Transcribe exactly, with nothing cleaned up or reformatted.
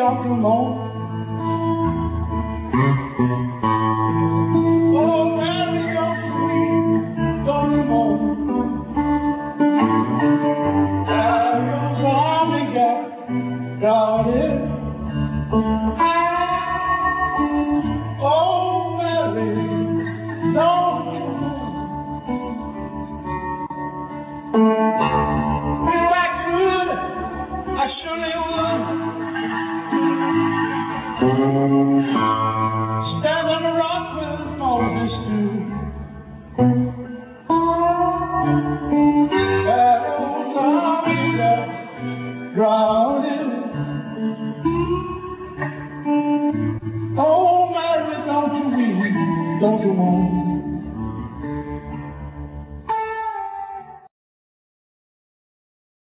don't you moan? Oh, Mary, don't you weep, don't you moan? Now your Johnny got started. Oh, Mary, don't you moan? If I could, I surely would. Stand on the rock with Moses too. That old Tommy got drowning. Oh, Mary, don't you weep, don't you moan?